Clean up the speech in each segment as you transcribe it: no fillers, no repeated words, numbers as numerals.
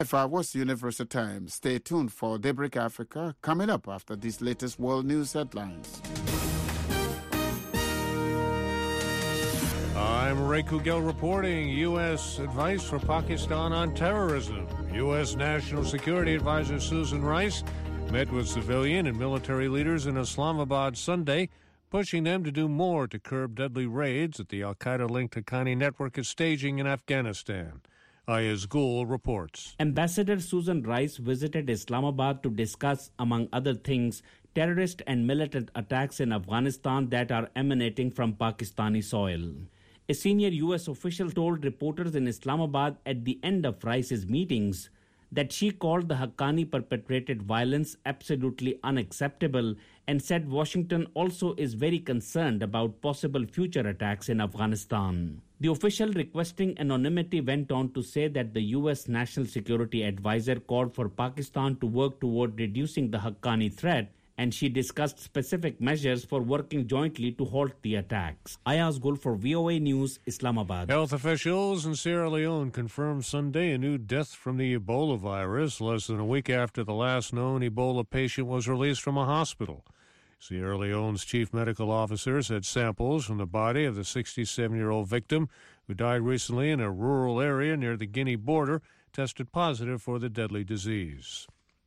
What's Universal Time? Stay tuned for Daybreak Africa coming up after these latest world news headlines. I'm Ray Kugel reporting U.S. advice for Pakistan on terrorism. U.S. National Security Advisor Susan Rice met with civilian and military leaders in Islamabad Sunday, pushing them to do more to curb deadly raids that the al-Qaeda-linked Haqqani network is staging in Afghanistan. Ayaz Gul reports. Ambassador Susan Rice visited Islamabad to discuss, among other things, terrorist and militant attacks in Afghanistan that are emanating from Pakistani soil. A senior U.S. official told reporters in Islamabad at the end of Rice's meetings that she called the Haqqani-perpetrated violence absolutely unacceptable and said Washington also is very concerned about possible future attacks in Afghanistan. The official requesting anonymity went on to say that the U.S. National Security Advisor called for Pakistan to work toward reducing the Haqqani threat, and she discussed specific measures for working jointly to halt the attacks. Ayaz Gul for VOA News, Islamabad. Health officials in Sierra Leone confirmed Sunday a new death from the Ebola virus less than a week after the last known Ebola patient was released from a hospital. Sierra Leone's chief medical officer said samples from the body of the 67-year-old victim, who died recently in a rural area near the Guinea border, tested positive for the deadly disease.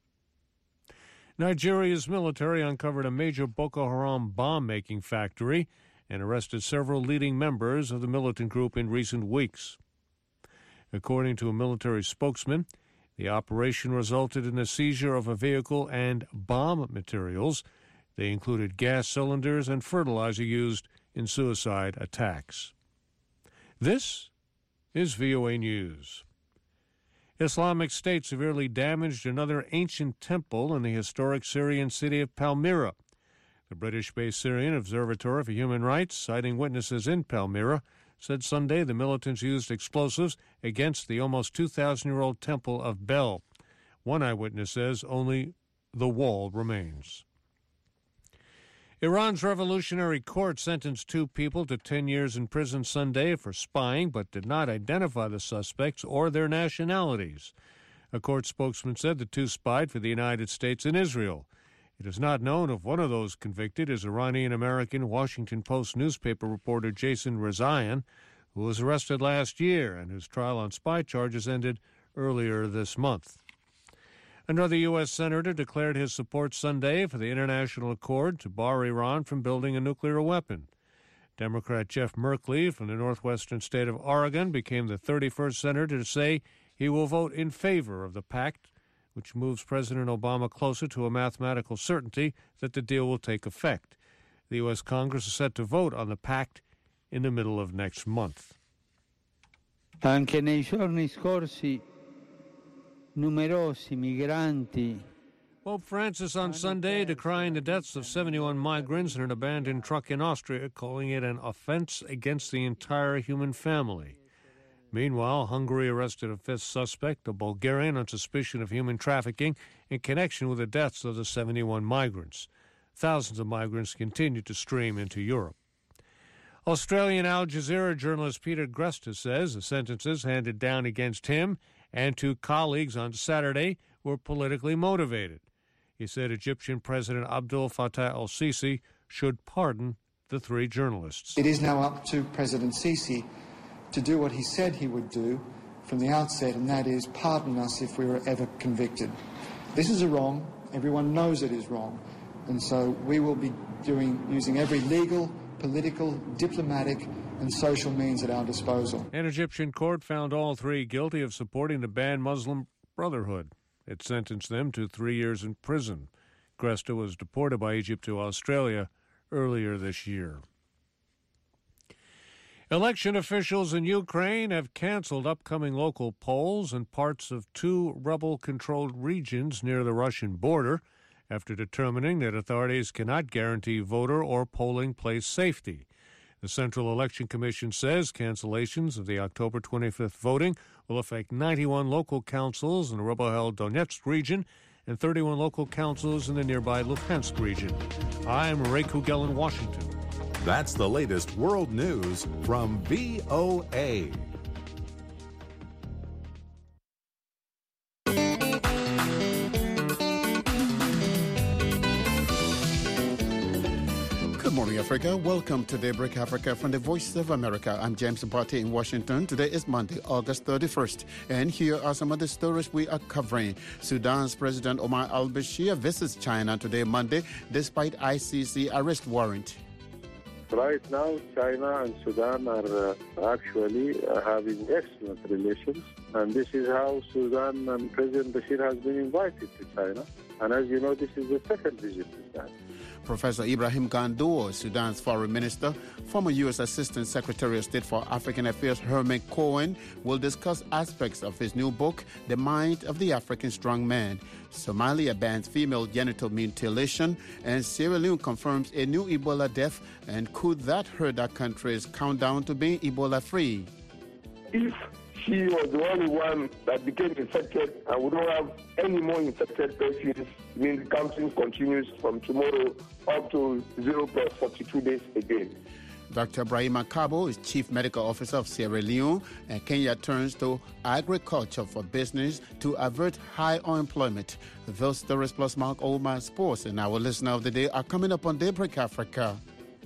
Nigeria's military uncovered a major Boko Haram bomb-making factory and arrested several leading members of the militant group in recent weeks. According to a military spokesman, the operation resulted in the seizure of a vehicle and bomb materials. They included gas cylinders and fertilizer used in suicide attacks. This is VOA News. Islamic State severely damaged another ancient temple in the historic Syrian city of Palmyra. The British-based Syrian Observatory for Human Rights, citing witnesses in Palmyra, said Sunday the militants used explosives against the almost 2,000-year-old temple of Bel. One eyewitness says only the wall remains. Iran's Revolutionary Court sentenced 2 people to 10 years in prison Sunday for spying, but did not identify the suspects or their nationalities. A court spokesman said the 2 spied for the United States and Israel. It is not known if one of those convicted is Iranian-American Washington Post newspaper reporter Jason Rezaian, who was arrested last year and whose trial on spy charges ended earlier this month. Another U.S. senator declared his support Sunday for the international accord to bar Iran from building a nuclear weapon. Democrat Jeff Merkley from the northwestern state of Oregon became the 31st senator to say he will vote in favor of the pact, which moves President Obama closer to a mathematical certainty that the deal will take effect. The U.S. Congress is set to vote on the pact in the middle of next month. Anche nei giorni scorsi numerosi migranti. Pope Francis on Sunday decrying the deaths of 71 migrants in an abandoned truck in Austria, calling it an offense against the entire human family. Meanwhile, Hungary arrested a 5th suspect, a Bulgarian, on suspicion of human trafficking in connection with the deaths of the 71 migrants. Thousands of migrants continue to stream into Europe. Australian Al Jazeera journalist Peter Gresta says the sentences handed down against him and 2 colleagues on Saturday were politically motivated. He said Egyptian President Abdel Fattah el-Sisi should pardon the 3 journalists. It is now up to President Sisi to do what he said he would do from the outset, and that is pardon us if we were ever convicted. This is wrong. Everyone knows it is wrong. And so we will be using every legal, political, diplomatic and social means at our disposal. An Egyptian court found all 3 guilty of supporting the banned Muslim Brotherhood. It sentenced them to 3 years in prison. Gresta was deported by Egypt to Australia earlier this year. Election officials in Ukraine have canceled upcoming local polls in parts of 2 rebel-controlled regions near the Russian border after determining that authorities cannot guarantee voter or polling place safety. The Central Election Commission says cancellations of the October 25th voting will affect 91 local councils in the rebel-held Donetsk region and 31 local councils in the nearby Luhansk region. I'm Ray Kugel in Washington. That's the latest world news from VOA. Good morning, Africa. Welcome to Daybreak Africa from the Voice of America. I'm James Mbati in Washington. Today is Monday, August 31st. And here are some of the stories we are covering. Sudan's President Omar al-Bashir visits China today, Monday, despite ICC arrest warrant. Right now, China and Sudan are actually having excellent relations. And this is how Sudan and President Bashir has been invited to China. And as you know, this is the second visit to China. Professor Ibrahim Gandour, Sudan's foreign minister, former U.S. Assistant Secretary of State for African Affairs Herman Cohen, will discuss aspects of his new book, The Mind of the African Strongman. Somalia bans female genital mutilation, and Sierra Leone confirms a new Ebola death. And could that hurt that country's countdown to being Ebola-free? If she was the only one that became infected and we don't have any more infected patients, means the counting continues from tomorrow up to 0 plus 42 days again. Dr. Brahima Kabo is Chief Medical Officer of Sierra Leone, and Kenya turns to agriculture for business to avert high unemployment. Those stories plus Mark Oldman Sports and our listener of the day are coming up on Daybreak Africa.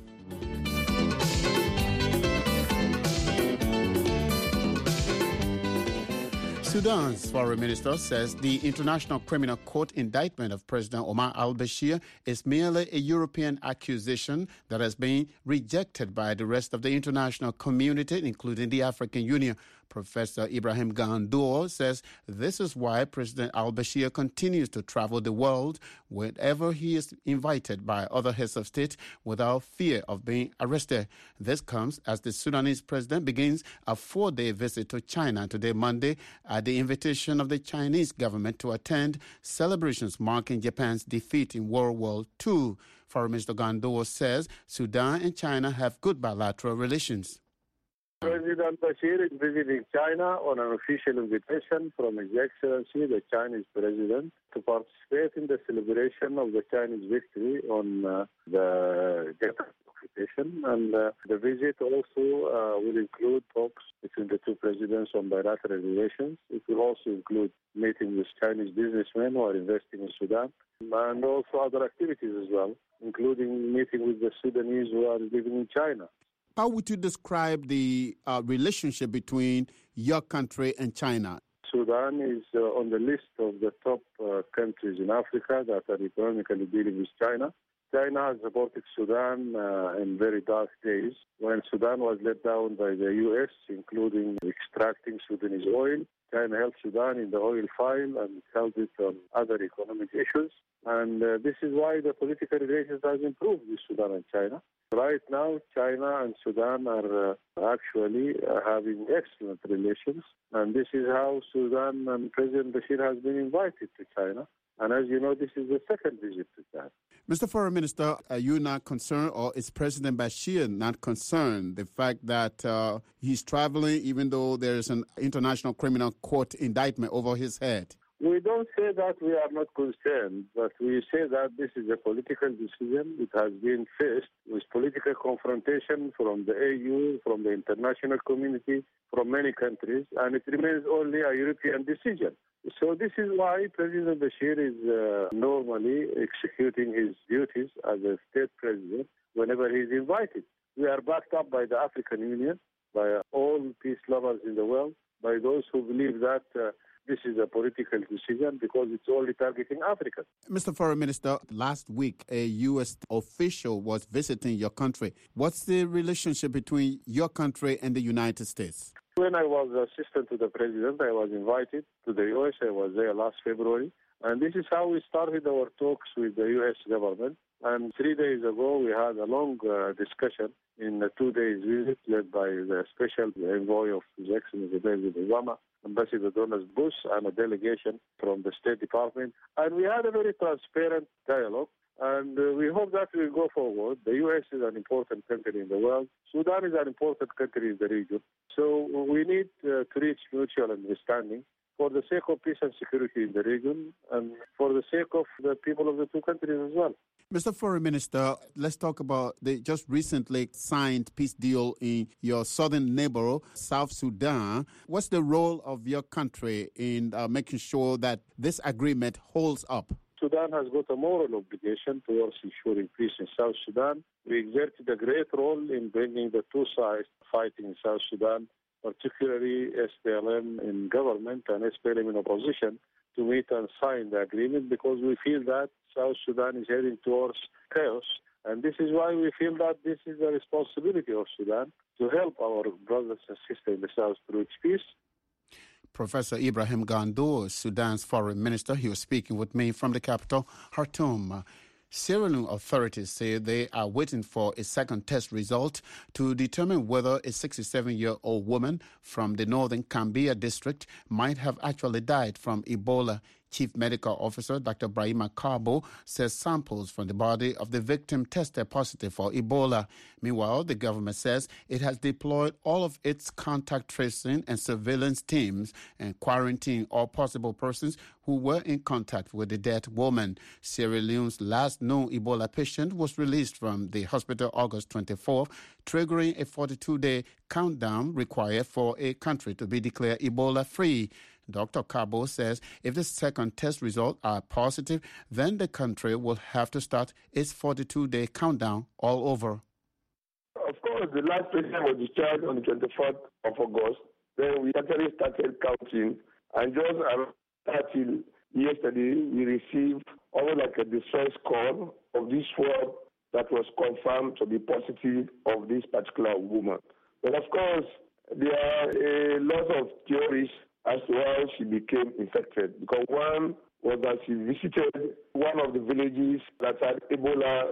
Sudan's foreign minister says the International Criminal Court indictment of President Omar al-Bashir is merely a European accusation that has been rejected by the rest of the international community, including the African Union. Professor Ibrahim Gandour says this is why President al-Bashir continues to travel the world whenever he is invited by other heads of state without fear of being arrested. This comes as the Sudanese president begins a 4-day visit to China today, Monday, at the invitation of the Chinese government to attend celebrations marking Japan's defeat in World War II. Foreign Minister Gandour says Sudan and China have good bilateral relations. President Bashir is visiting China on an official invitation from His Excellency, the Chinese President, to participate in the celebration of the Chinese victory on the Japan occupation. And the visit also will include talks between the two presidents on bilateral relations. It will also include meeting with Chinese businessmen who are investing in Sudan, and also other activities as well, including meeting with the Sudanese who are living in China. How would you describe the relationship between your country and China? Sudan is on the list of the top countries in Africa that are economically dealing with China. China has supported Sudan in very dark days when Sudan was let down by the U.S., including extracting Sudanese oil. China helped Sudan in the oil file and held it on other economic issues. And this is why the political relations has improved with Sudan and China. Right now, China and Sudan are actually having excellent relations. And this is how Sudan and President Bashir has been invited to China. And as you know, this is the second visit to China. Mr. Foreign Minister, are you not concerned, or is President Bashir not concerned, the fact that he's traveling even though there is an International Criminal Court indictment over his head? We don't say that we are not concerned, but we say that this is a political decision. It has been faced with political confrontation from the AU, from the international community, from many countries, and it remains only a European decision. So this is why President Bashir is normally executing his duties as a state president whenever he is invited. We are backed up by the African Union, by all peace lovers in the world, by those who believe that this is a political decision because it's only targeting Africa. Mr. Foreign Minister, last week a U.S. official was visiting your country. What's the relationship between your country and the United States? When I was assistant to the president, I was invited to the U.S. I was there last February. And this is how we started our talks with the U.S. government. And 3 days ago, we had a long discussion in a 2-day visit led by the special envoy of His Excellency President Obama, Ambassador Donald Bush, and a delegation from the State Department. And we had a very transparent dialogue. And we hope that will go forward. The U.S. is an important country in the world. Sudan is an important country in the region. So we need to reach mutual understanding for the sake of peace and security in the region and for the sake of the people of the two countries as well. Mr. Foreign Minister, let's talk about the just recently signed peace deal in your southern neighbor, South Sudan. What's the role of your country in making sure that this agreement holds up? Sudan has got a moral obligation towards ensuring peace in South Sudan. We exerted a great role in bringing the two sides fighting in South Sudan, particularly SPLM in government and SPLM in opposition, to meet and sign the agreement because we feel that South Sudan is heading towards chaos. And this is why we feel that this is the responsibility of Sudan to help our brothers and sisters in the South to reach peace. Professor Ibrahim Gandour, Sudan's foreign minister, he was speaking with me from the capital, Khartoum. Sierra Leone authorities say they are waiting for a second test result to determine whether a 67-year-old woman from the northern Kambia district might have actually died from Ebola. Chief Medical Officer Dr. Brahima Kabo says samples from the body of the victim tested positive for Ebola. Meanwhile, the government says it has deployed all of its contact tracing and surveillance teams and quarantined all possible persons who were in contact with the dead woman. Sierra Leone's last known Ebola patient was released from the hospital August 24th, triggering a 42-day countdown required for a country to be declared Ebola-free. Dr. Cabo says if the second test results are positive, then the country will have to start its 42-day countdown all over. Of course, the last patient was discharged on the 24th of August. Then we actually started counting. And just until yesterday, we received almost like a distress call of this swab that was confirmed to be positive of this particular woman. But of course, there are a lot of theories as to how she became infected. Because one was that she visited one of the villages that had Ebola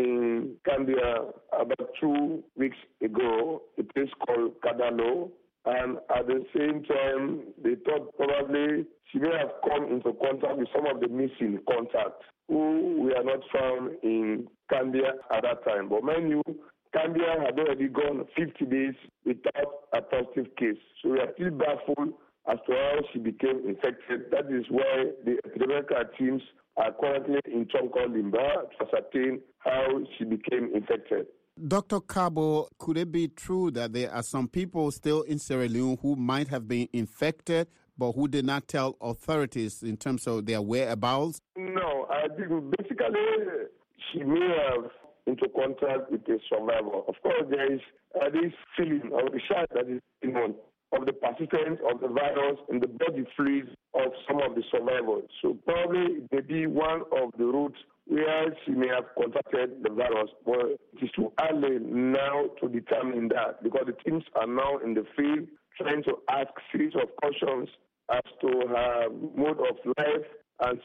in Kambia about 2 weeks ago, a place called Kadalo. And at the same time, they thought probably she may have come into contact with some of the missing contacts who were not found in Kambia at that time. But mind you, Kambia had already gone 50 days without a positive case. So we are still baffled as to how she became infected. That is why the epidemiological teams are currently in Chonko Limba to ascertain how she became infected. Dr. Cabo, could it be true that there are some people still in Sierra Leone who might have been infected but who did not tell authorities in terms of their whereabouts? No, I think basically she may have into contact with a survivor. Of course, there is this feeling of the shock that is of the persistence of the virus in the body fluids of some of the survivors. So probably it may be one of the routes where she may have contacted the virus. But it is too early now to determine that because the teams are now in the field trying to ask series of questions as to her mode of life. And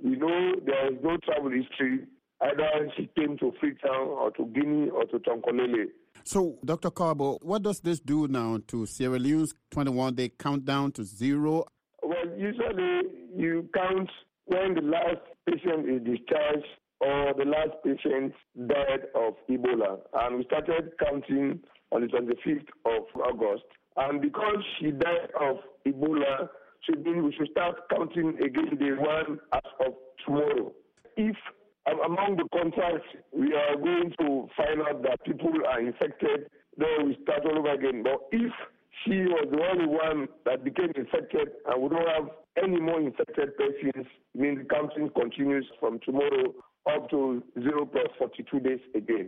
there is no travel history. Either she came to Freetown or to Guinea or to Tonkolele. So, Dr. Cabo, what does this do now to Sierra Leone's 21-day countdown to zero? Well, usually you count when the last patient is discharged or the last patient died of Ebola. And we started counting on the 25th of August. And because she died of Ebola, we should start counting again day one as of tomorrow. If among the contacts, we are going to find out that people are infected, then we start all over again. But if she was the only one that became infected and we don't have any more infected persons, it means the counting continues from tomorrow up to 0 plus 42 days again.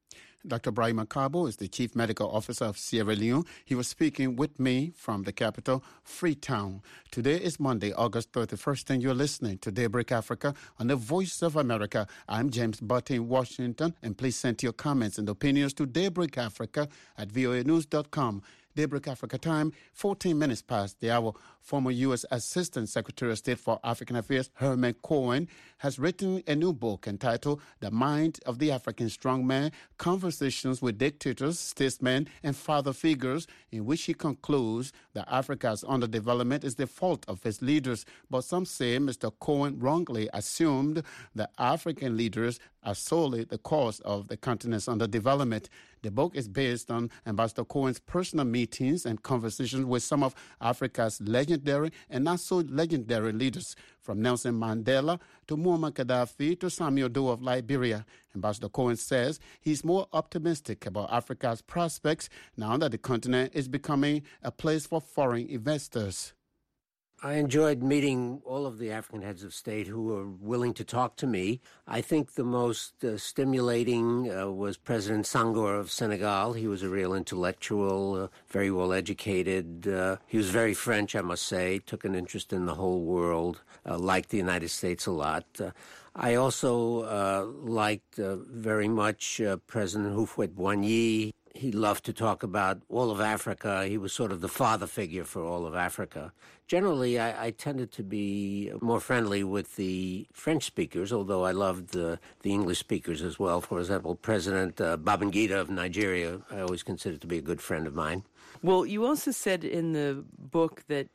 Dr. Brahima Kabo is the Chief Medical Officer of Sierra Leone. He was speaking with me from the capital, Freetown. Today is Monday, August 31st, and you're listening to Daybreak Africa on the Voice of America. I'm James Butte in Washington, and please send your comments and opinions to daybreakafrica@voanews.com. Daybreak Africa time, 14 minutes past the hour. Former U.S. Assistant Secretary of State for African Affairs Herman Cohen has written a new book entitled The Mind of the African Strongman, Conversations with Dictators, Statesmen, and Father Figures, in which he concludes that Africa's underdevelopment is the fault of its leaders. But some say Mr. Cohen wrongly assumed that African leaders are solely the cause of the continent's underdevelopment. The book is based on Ambassador Cohen's personal meetings and conversations with some of Africa's legendary and not so legendary leaders, from Nelson Mandela to Muammar Gaddafi to Samuel Doe of Liberia. Ambassador Cohen says he's more optimistic about Africa's prospects now that the continent is becoming a place for foreign investors. I enjoyed meeting all of the African heads of state who were willing to talk to me. I think the most stimulating was President Senghor of Senegal. He was a real intellectual, very well educated. He was very French, I must say, took an interest in the whole world, liked the United States a lot. I also liked very much President Houphouët-Boigny. He loved to talk about all of Africa. He was sort of the father figure for all of Africa. Generally, I tended to be more friendly with the French speakers, although I loved the English speakers as well. For example, President Babangida of Nigeria, I always considered to be a good friend of mine. Well, you also said in the book that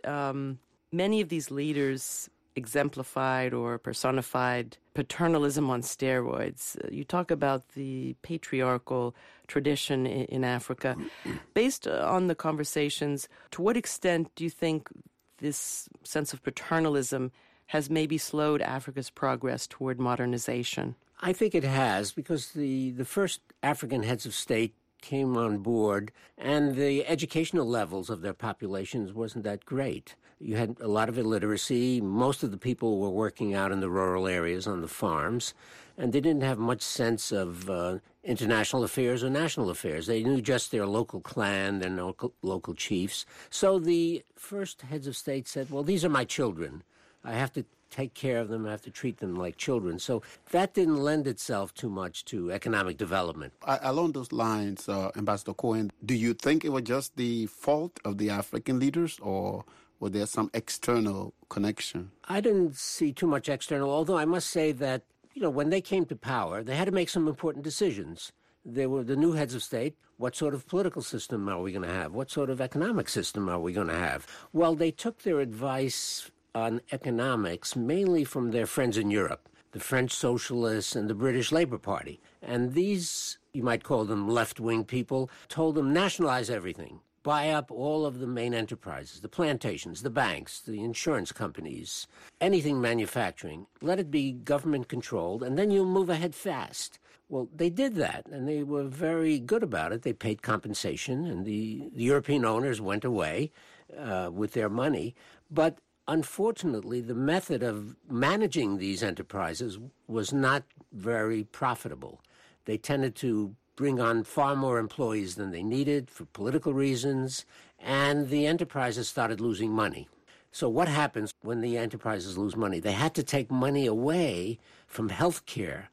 many of these leaders exemplified or personified paternalism on steroids. You talk about the patriarchal tradition in Africa. Based on the conversations, to what extent do you think this sense of paternalism has maybe slowed Africa's progress toward modernization? I think it has, because the first African heads of state came on board, and the educational levels of their populations wasn't that great. You had a lot of illiteracy. Most of the people were working out in the rural areas on the farms, and they didn't have much sense of international affairs or national affairs. They knew just their local clan, their local chiefs. So the first heads of state said, well, these are my children. I have to take care of them. I have to treat them like children. So that didn't lend itself too much to economic development. Along those lines, Ambassador Cohen, do you think it was just the fault of the African leaders, or was there some external connection? I didn't see too much external, although I must say that, when they came to power, they had to make some important decisions. They were the new heads of state. What sort of political system are we going to have? What sort of economic system are we going to have? Well, they took their advice on economics mainly from their friends in Europe, the French Socialists and the British Labour Party. And these, you might call them left-wing people, told them nationalize everything. Buy up all of the main enterprises, the plantations, the banks, the insurance companies, anything manufacturing. Let it be government-controlled, and then you'll move ahead fast. Well, they did that, and they were very good about it. They paid compensation, and the European owners went away with their money. But unfortunately, the method of managing these enterprises was not very profitable. They tended to bring on far more employees than they needed for political reasons, and the enterprises started losing money. So what happens when the enterprises lose money? They had to take money away from health care,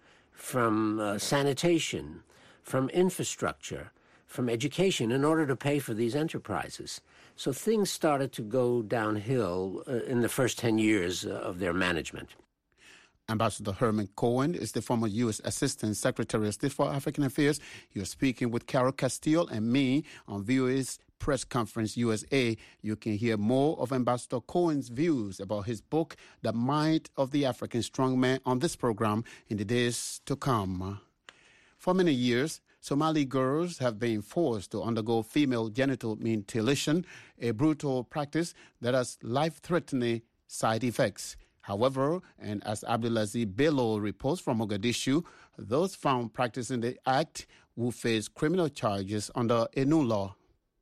from sanitation, from infrastructure, from education in order to pay for these enterprises. So things started to go downhill in the first 10 years of their management. Ambassador Herman Cohen is the former U.S. Assistant Secretary of State for African Affairs. You're speaking with Carol Castillo and me on VOA's Press Conference USA. You can hear more of Ambassador Cohen's views about his book, The Might of the African Strongman, on this program in the days to come. For many years, Somali girls have been forced to undergo female genital mutilation, a brutal practice that has life-threatening side effects. However, and as Abdulaziz Bello reports from Mogadishu, those found practicing the act will face criminal charges under a new law.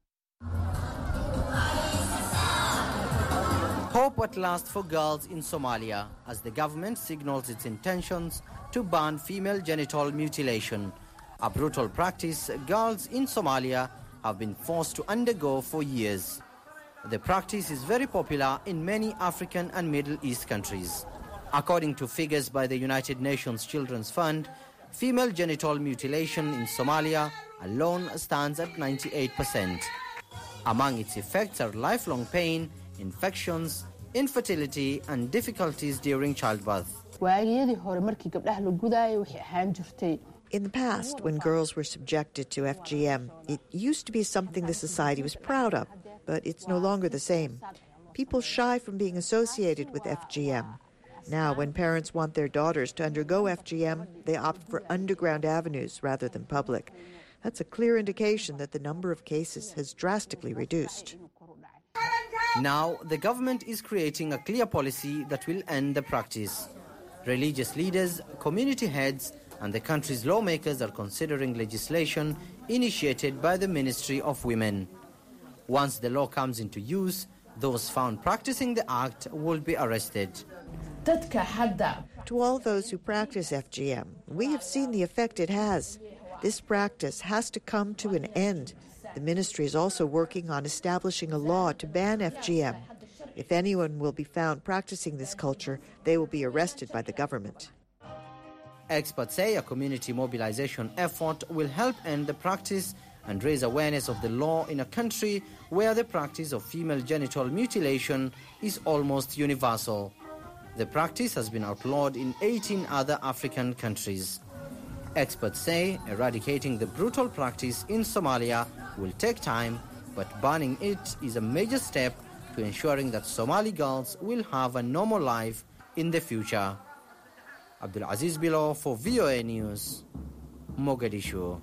Hope at last for girls in Somalia as the government signals its intentions to ban female genital mutilation, a brutal practice girls in Somalia have been forced to undergo for years. The practice is very popular in many African and Middle East countries. According to figures by the United Nations Children's Fund, female genital mutilation in Somalia alone stands at 98%. Among its effects are lifelong pain, infections, infertility, and difficulties during childbirth. In the past, when girls were subjected to FGM, it used to be something the society was proud of, but it's no longer the same. People shy from being associated with FGM. Now, when parents want their daughters to undergo FGM, they opt for underground avenues rather than public. That's a clear indication that the number of cases has drastically reduced. Now, the government is creating a clear policy that will end the practice. Religious leaders, community heads, and the country's lawmakers are considering legislation initiated by the Ministry of Women. Once the law comes into use, Those found practicing the act will be arrested. To all those who practice FGM, we have seen the effect it has. This practice has to come to an end. The ministry is also working on establishing a law to ban FGM. If anyone will be found practicing this culture, they will be arrested by the government. Experts say a community mobilization effort will help end the practice and raise awareness of the law in a country where the practice of female genital mutilation is almost universal. The practice has been outlawed in 18 other African countries. Experts say eradicating the brutal practice in Somalia will take time, but banning it is a major step to ensuring that Somali girls will have a normal life in the future. Abdulaziz Bilo for VOA News, Mogadishu.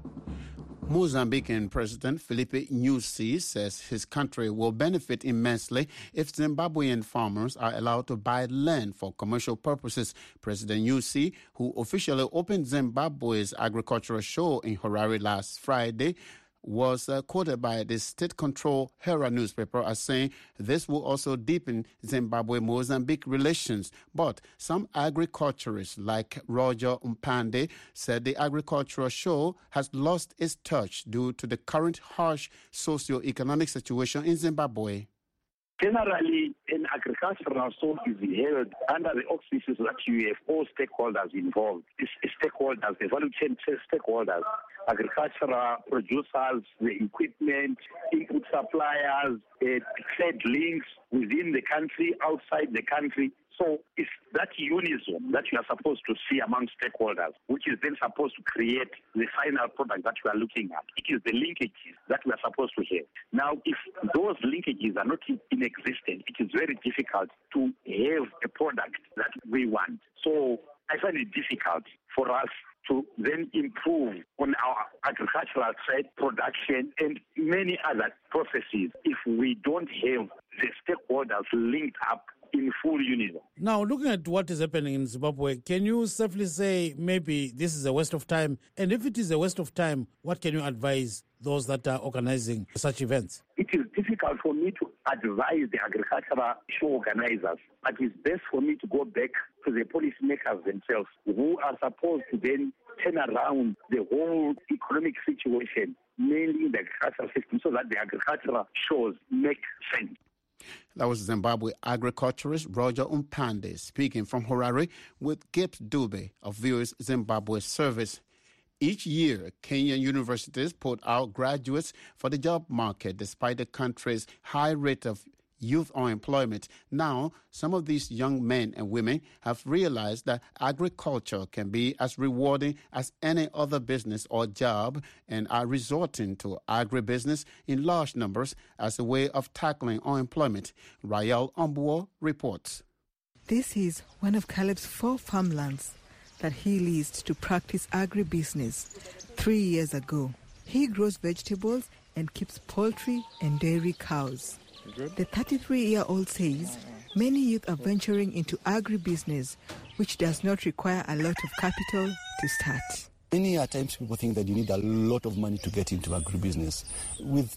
Mozambican President Filipe Nyusi says his country will benefit immensely if Zimbabwean farmers are allowed to buy land for commercial purposes. President Nyusi, who officially opened Zimbabwe's agricultural show in Harare last Friday, was quoted by the state-controlled Herald newspaper as saying this will also deepen Zimbabwe-Mozambique relations. But some agriculturists like Roger Mpande said the agricultural show has lost its touch due to the current harsh socio-economic situation in Zimbabwe. Generally, an agricultural show is held under the auspices that you have all stakeholders involved. Stakeholders, the value chain stakeholders, agricultural producers, the equipment, input suppliers, trade links within the country, outside the country. So it's that unison that you are supposed to see among stakeholders, which is then supposed to create the final product that you are looking at. It is the linkages that we are supposed to have. Now, if those linkages are not in existence, it is very difficult to have a product that we want. So I find it difficult for us to then improve on our agricultural trade production and many other processes if we don't have the stakeholders linked up in full unison. Now, looking at what is happening in Zimbabwe, can you safely say maybe this is a waste of time? And if it is a waste of time, what can you advise those that are organizing such events? It is difficult for me to advise the agricultural show organizers, but it's best for me to go back to the policymakers themselves, who are supposed to then turn around the whole economic situation, mainly in the agricultural system, so that the agricultural shows make sense. That was Zimbabwe agriculturist Roger Mpande speaking from Harare with Gibbs Dube of VOA's Zimbabwe service. Each year, Kenyan universities put out graduates for the job market despite the country's high rate of youth unemployment. Now, some of these young men and women have realized that agriculture can be as rewarding as any other business or job and are resorting to agribusiness in large numbers as a way of tackling unemployment. Rael Ombuo reports. This is one of Caleb's 4 farmlands that he leased to practice agribusiness 3 years ago. He grows vegetables and keeps poultry and dairy cows. The 33-year-old says many youth are venturing into agribusiness, which does not require a lot of capital to start. Many times people think that you need a lot of money to get into agribusiness. With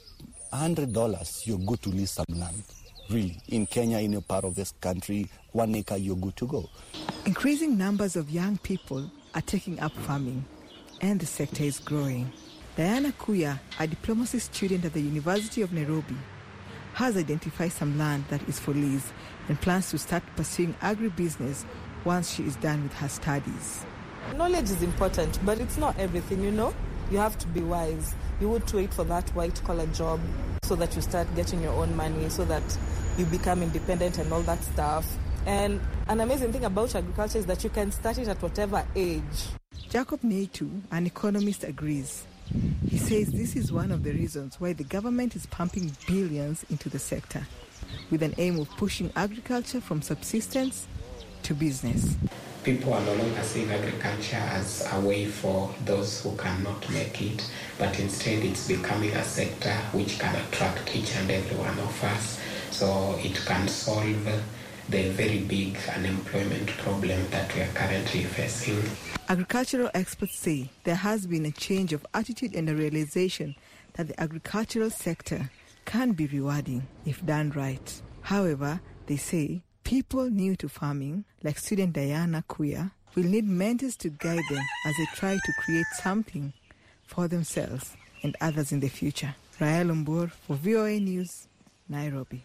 $100, you're good to lease some land. Really, in Kenya, in a part of this country, 1 acre, you're good to go. Increasing numbers of young people are taking up farming, and the sector is growing. Diana Kuya, a diplomacy student at the University of Nairobi, has identified some land that is for lease and plans to start pursuing agribusiness once she is done with her studies. Knowledge is important, but it's not everything, you know. You have to be wise. You would wait for that white-collar job so that you start getting your own money, so that you become independent and all that stuff. And an amazing thing about agriculture is that you can start it at whatever age. Jacob Neitu, an economist, agrees. He says this is one of the reasons why the government is pumping billions into the sector, with an aim of pushing agriculture from subsistence to business. People are no longer seeing agriculture as a way for those who cannot make it, but instead it's becoming a sector which can attract each and every one of us, so it can solve the very big unemployment problem that we are currently facing. Agricultural experts say there has been a change of attitude and a realization that the agricultural sector can be rewarding if done right. However, they say people new to farming, like student Diana Kuya, will need mentors to guide them as they try to create something for themselves and others in the future. Rael Umbur for VOA News, Nairobi.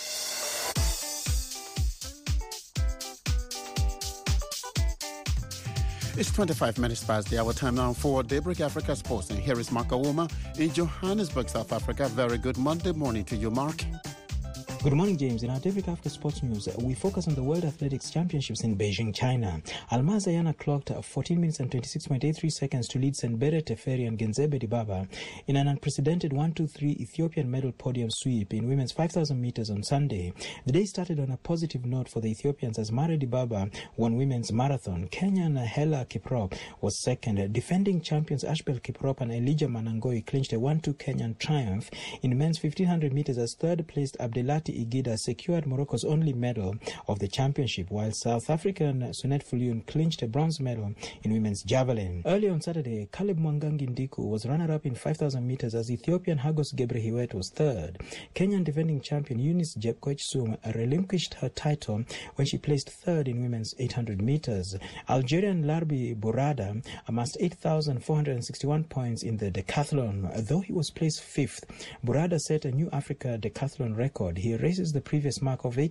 It's 25 minutes past the hour time now for Daybreak Africa Sports. And here is Mark Awoma in Johannesburg, South Africa. Very good Monday morning to you, Mark. Good morning, James. In our Daybreak Africa Sports News, we focus on the World Athletics Championships in Beijing, China. Almaz Ayana clocked 14 minutes and 26.83 seconds to lead Senbere Teferi and Genzebe Dibaba in an unprecedented 1-2-3 Ethiopian medal podium sweep in women's 5,000 meters on Sunday. The day started on a positive note for the Ethiopians as Mare Dibaba won women's marathon. Kenyan Hela Kiprop was second. Defending champions Ashbel Kiprop and Elijah Manangoi clinched a 1-2 Kenyan triumph in men's 1,500 meters as third-placed Abdelati Igida secured Morocco's only medal of the championship, while South African Sunet Fulun clinched a bronze medal in women's javelin. Early on Saturday, Caleb Mwangangi Ndiku was runner-up in 5,000 meters as Ethiopian Hagos Gebrehiwet was third. Kenyan defending champion Eunice Jepkoech-Sum relinquished her title when she placed third in women's 800 meters. Algerian Larbi Bourada amassed 8,461 points in the decathlon. Though he was placed fifth, Bourada set a new Africa decathlon record. He races the previous mark of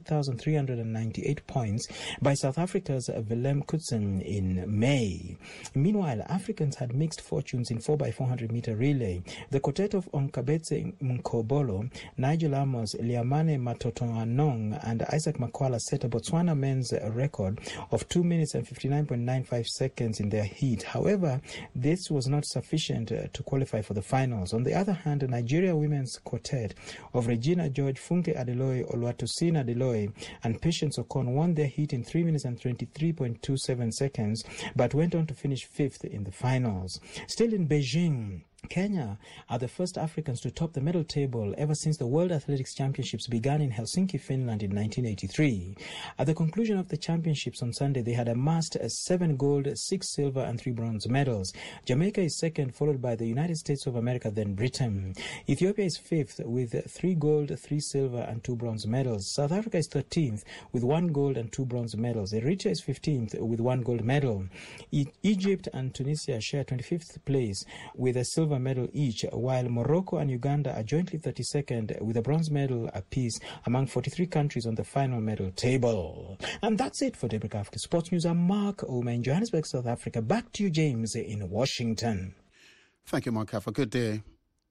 8,398 points by South Africa's Willem Kutsen in May. Meanwhile, Africans had mixed fortunes in 4x400 meter relay. The quartet of Onkabetse Mkobolo, Nigel Amos, Liamane Matotoanong and Isaac Makwala set a Botswana men's record of 2 minutes and 59.95 seconds in their heat. However, this was not sufficient to qualify for the finals. On the other hand, the Nigeria women's quartet of Regina George, Funke Adeloye, Oluwatosina Adeloye and Patience Okon won their heat in 3 minutes and 23.27 seconds, but went on to finish fifth in the finals. Still in Beijing, Kenya are the first Africans to top the medal table ever since the World Athletics Championships began in Helsinki, Finland in 1983. At the conclusion of the championships on Sunday, they had amassed 7 gold, 6 silver and 3 bronze medals. Jamaica is second, followed by the United States of America, then Britain. Ethiopia is fifth with 3 gold, 3 silver and 2 bronze medals. South Africa is 13th with 1 gold and 2 bronze medals. Eritrea is 15th with 1 gold medal. Egypt and Tunisia share 25th place with a silver medal each, while Morocco and Uganda are jointly 32nd with a bronze medal apiece among 43 countries on the final medal table. And that's it for Daybreak Africa Sports News. I'm Mark Ouma in Johannesburg, South Africa. Back to you, James, in Washington. Thank you, Mark. Have a good day.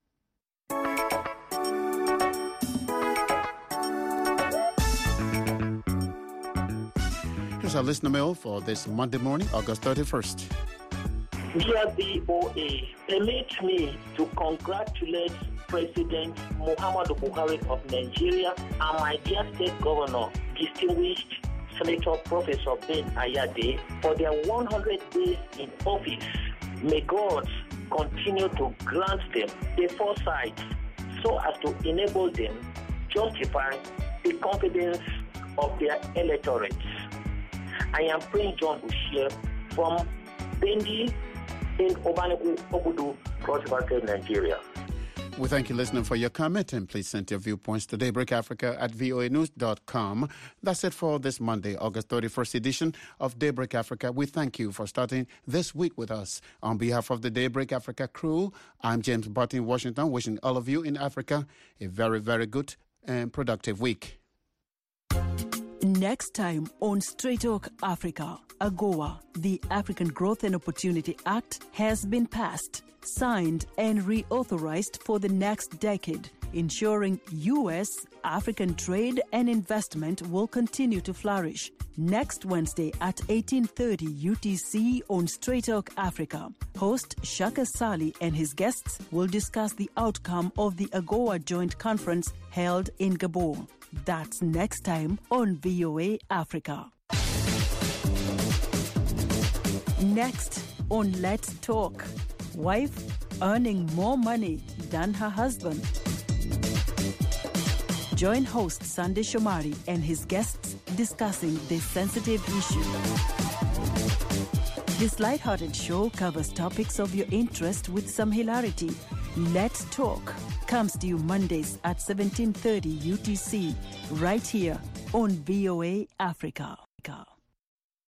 Here's our listener mail for this Monday morning, August 31st. Dear VOA, permit me to congratulate President Muhammadu Buhari of Nigeria and my dear state governor, distinguished Senator Professor Ben Ayade, for their 100 days in office. May God continue to grant them the foresight so as to enable them justify the confidence of their electorates. I am Prince John Bushir from Bendi in Obaneku, Obudu, Cross River, Nigeria. We thank you, listener, for your comment, and please send your viewpoints to daybreakafrica@voanews.com. That's it for this Monday, August 31st edition of Daybreak Africa. We thank you for starting this week with us. On behalf of the Daybreak Africa crew, I'm James Barton in Washington, wishing all of you in Africa a very, very good and productive week. Next time on Straight Talk Africa, AGOA, the African Growth and Opportunity Act, has been passed, signed and reauthorized for the next decade, ensuring U.S.-African trade and investment will continue to flourish. Next Wednesday at 18:30 UTC on Straight Talk Africa, host Shaka Sali and his guests will discuss the outcome of the AGOA Joint Conference held in Gabon. That's next time on VOA Africa. Next on Let's Talk, wife earning more money than her husband. Join host Sunday Shomari and his guests discussing this sensitive issue. This lighthearted show covers topics of your interest with some hilarity. Let's Talk comes to you Mondays at 17:30 UTC, right here on VOA Africa.